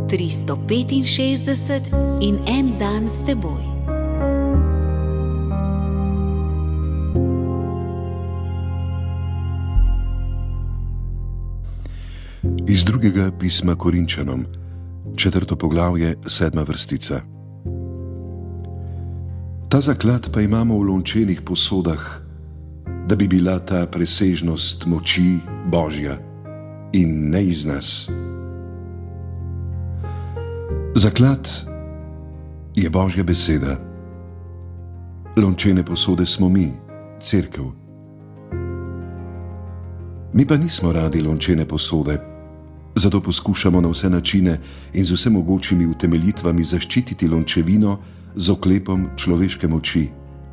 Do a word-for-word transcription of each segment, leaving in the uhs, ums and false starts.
tristo petinšestdeset in en dan s teboj. Iz drugega pisma Korinčanom, četrto poglavje, sedma vrstica. Ta zaklad pa imamo v lončenih posodah, da bi bila ta presežnost moči Božja in ne iz nas. Zaklad je Božja beseda. Lončene posode smo mi, cerkev. Mi pa nismo radi lončene posode, zato poskušamo na vse načine in z vsemogočimi utemeljitvami zaščititi lončevino z oklepom človeške moči.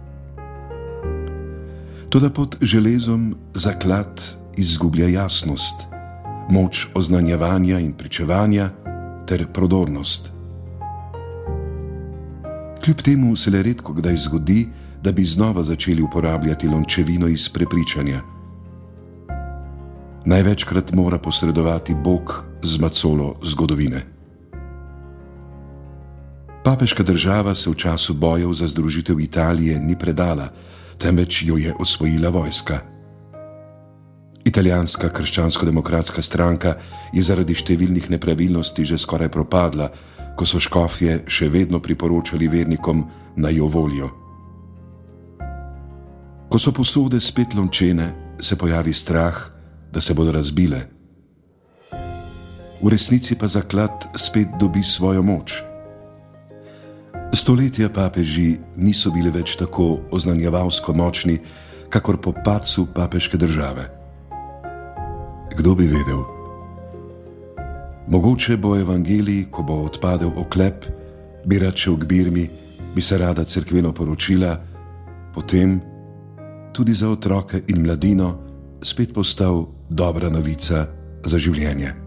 Toda pod železom zaklad izgublja jasnost, moč oznanjevanja in pričevanja ter prodornost. Kljub temu se le redko kdaj zgodi, da bi znova začeli uporabljati lončevino iz prepričanja. Največkrat mora posredovati Bog z macolo zgodovine. Papeška država se v času bojev za združitev Italije ni predala, temveč jo je osvojila vojska. Italijanska krščansko-demokratska stranka je zaradi številnih nepravilnosti že skoraj propadla, ko so škofje še vedno priporočali vernikom, naj jo volijo. Ko so posode spet lončene, se pojavi strah, da se bodo razbile. V resnici pa zaklad spet dobi svojo moč. Stoletja papeži niso bili več tako oznanjevalsko močni, kakor po padcu papeške države. Kdo bi vedel? Mogoče bo evangelij, ko bo odpadel oklep, bi rad šel k Birmi, bi se rada cerkveno poročila, potem tudi za otroke in mladino spet postal dobra novica za življenje.